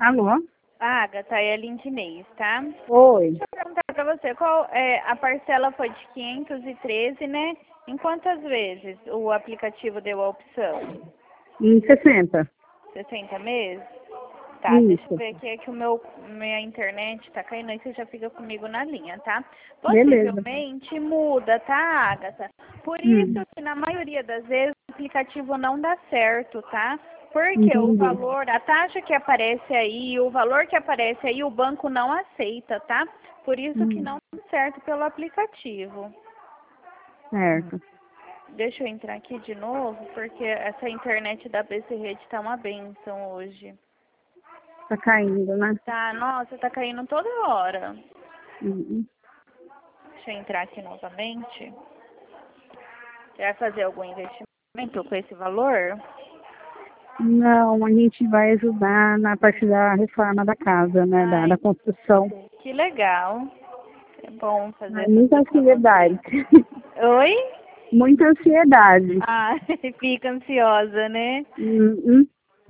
Alô? Agatha, é a Lindinês, tá? Oi. Deixa eu perguntar pra você, qual a parcela foi de 513, né? Em quantas vezes o aplicativo deu a opção? Em 60. 60 meses? Tá, deixa eu Isso. ver aqui, é que minha internet tá caindo, aí você já fica comigo na linha, tá? Beleza. Possivelmente muda, tá, Agatha? Por isso Hum, que na maioria das vezes o aplicativo não dá certo, tá? Porque o entendi. valor, a taxa que aparece aí, o valor que aparece aí, o banco não aceita, tá? Por isso que não dá certo pelo aplicativo. Certo. Deixa eu entrar aqui de novo, porque essa internet da BC Rede tá uma benção hoje. Tá caindo, né? Tá, nossa, tá caindo toda hora. Hum. Deixa eu entrar aqui novamente. Você vai fazer algum investimento com esse valor? Não, a gente vai ajudar na parte da reforma da casa, né? Da Ai, construção. que legal. É bom fazer Ai, essas muita coisas pra ansiedade. você. Oi? Muita ansiedade. Ah, fica ansiosa, né? Hum.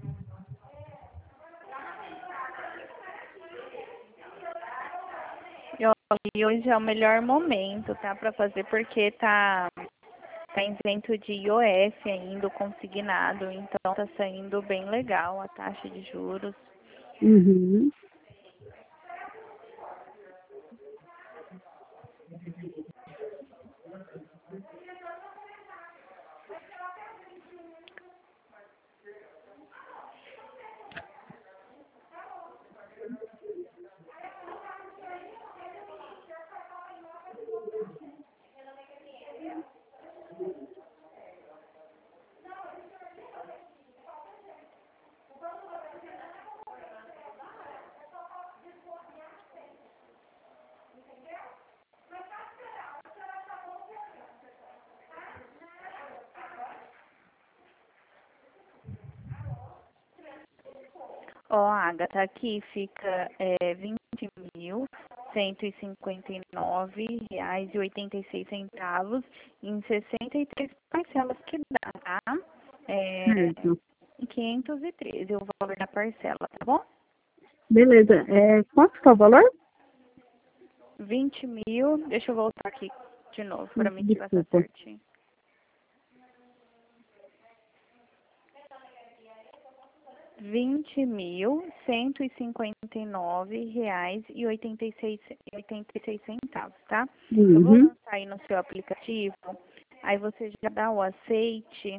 E hoje é o melhor momento, tá? Pra fazer, porque tá isento de IOF ainda, o consignado. Então tá saindo bem legal a taxa de juros. Uhum. Ó, Agatha, aqui fica R$ 20.159,86 em 63 parcelas que dá, tá? É, Certo. 513 o valor da parcela, tá bom? Beleza. Quanto que é o valor? 20.000, deixa eu voltar aqui de novo para me te passar Desculpa. certinho. R$ 20.159,86, tá? Eu vou Uhum. lançar aí no seu aplicativo, aí você já dá o aceite.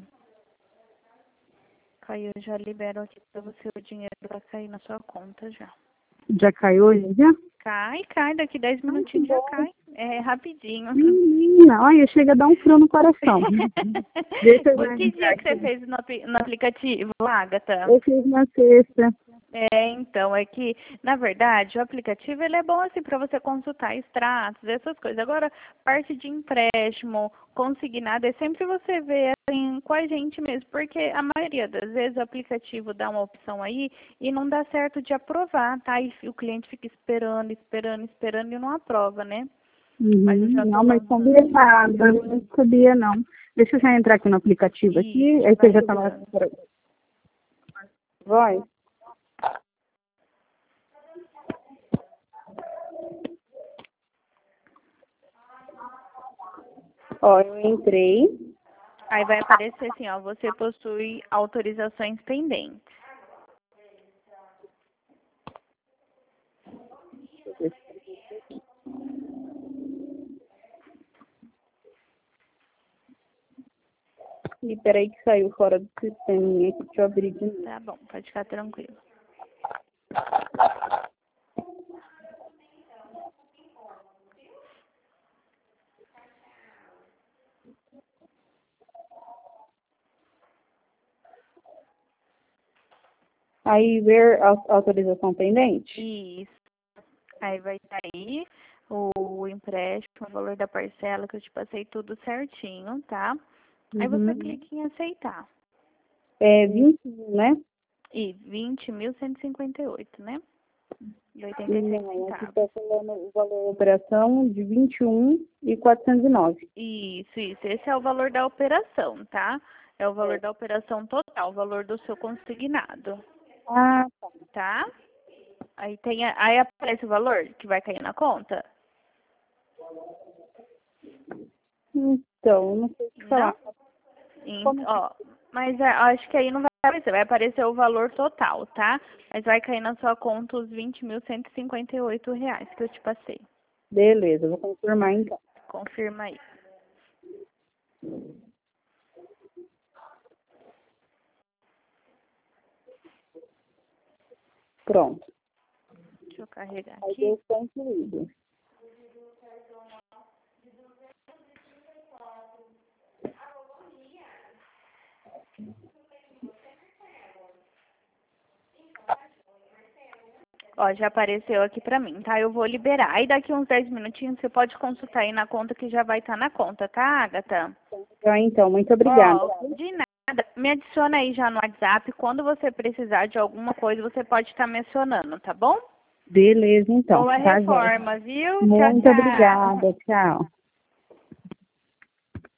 Caiu, eu já libero aqui para você o dinheiro para cair na sua conta já. Já caiu hoje, já? Cai, daqui 10 Ai, que minutinhos já bom. cai. É rapidinho. Menina, olha, chega a dar um frio no coração. Deixa eu já Que entrar dia que você aqui. fez no aplicativo, Agatha? Eu fiz na sexta. Então, é que, na verdade, o aplicativo ele é bom assim para você consultar extratos, essas coisas. Agora, parte de empréstimo, consignado, é sempre você vê assim com a gente mesmo, porque a maioria das vezes o aplicativo dá uma opção aí e não dá certo de aprovar, tá? E o cliente fica esperando e não aprova, né? Mas eu Uhum. já tô Não, mas lançando. combinado. Eu não sabia, não. Deixa eu já entrar aqui no aplicativo aqui. Isso, Aí você vai já tá lá. entrando. Vai. Ó, eu entrei. Aí vai aparecer assim, ó, você possui autorizações pendentes. E peraí que saiu fora do sistema. Aqui, deixa eu abrir de novo. Tá bom, pode ficar tranquilo. Aí ver a autorização pendente? Isso. Aí vai sair o empréstimo, o valor da parcela, que eu te passei tudo certinho, tá? Aí você Uhum. clica em aceitar. É 21, né? E 20.158, né? E 86 Não, aqui centavos. está falando o valor da operação de 21.409. Isso. Esse é o valor da operação, tá? É o valor É. da operação total, o valor do seu consignado, Ah, tá? Aí aí aparece o valor que vai cair na conta? Então, não sei o que falar. Ó, mas acho que aí não vai aparecer o valor total, tá? Mas vai cair na sua conta os R$ 20.158 que eu te passei. Beleza, vou confirmar então. Confirma aí. Pronto. Deixa eu carregar Aí aqui. deu concluído. Ó, já apareceu aqui pra mim, tá? Eu vou liberar. Aí daqui uns 10 minutinhos você pode consultar aí na conta que já vai estar na conta, tá, Agatha? Então, muito obrigada. Ó, de nada. Me adiciona aí já no WhatsApp. Quando você precisar de alguma coisa, você pode estar me acionando, tá bom? Beleza, então. Boa Tá, joia. reforma, viu? Tchau, Muito tchau. obrigada. Tchau.